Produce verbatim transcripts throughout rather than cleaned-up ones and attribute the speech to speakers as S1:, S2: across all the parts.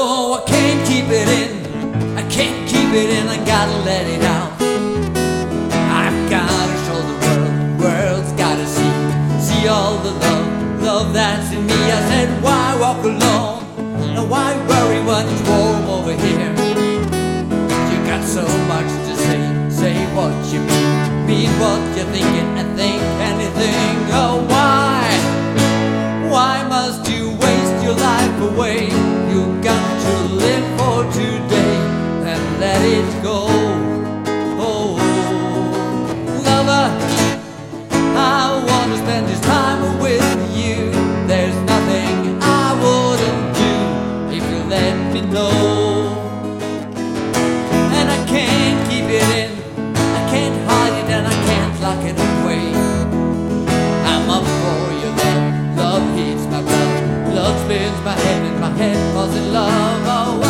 S1: No, I can't keep it in. I can't keep it in. I gotta let it out. I've gotta show the world. World's gotta see. See all the love, love that's in me. I said, why walk alone? And why worry when it's warm over here? You got so much to say. Say what you mean. Mean what you're thinking and think anything. Oh, why? Why must you waste your life away? You got to live for today and let it go. Oh, lover, I wanna spend this time with you. There's nothing I wouldn't do if you let me know. And I can't keep it in, I can't hide it, and I can't lock it away. I'm up for your love, love heats my blood, love spins my head and my head falls in love. Oh,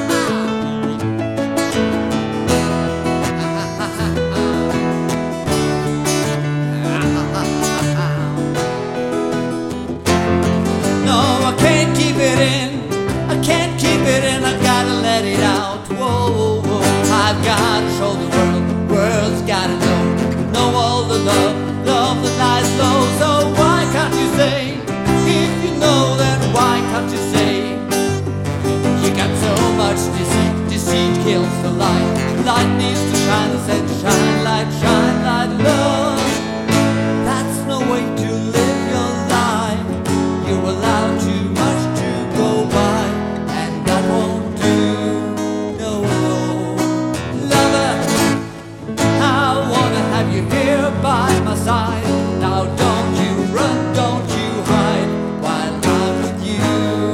S1: no, I can't keep it in, I can't keep it in, I gotta let it out. Whoa, whoa, I've gotta show the world, world's gotta know, know all the love, love that lies low. So why can't you say, if you know, then why can't you say? You got so much deceit, deceit kills the light. Light needs to shine, I said shine, light, shine, light, love. That's no way to live your life. You allow too much to go by, and that won't do. No, no, lover, I wanna have you here by my side. Now don't you run, don't you hide while I'm with you.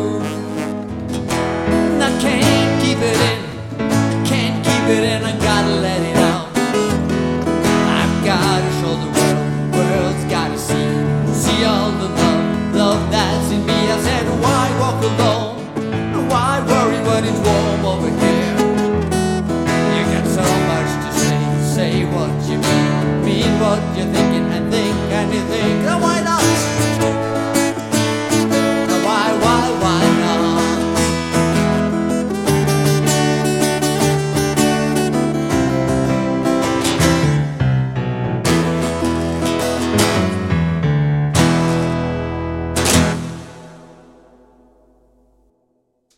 S1: And I can't keep it in, can't keep it in, I gotta let it out. I've gotta show the world, world's gotta see, see all the love, love that's in me. I said, why walk alone? Why worry when it's warm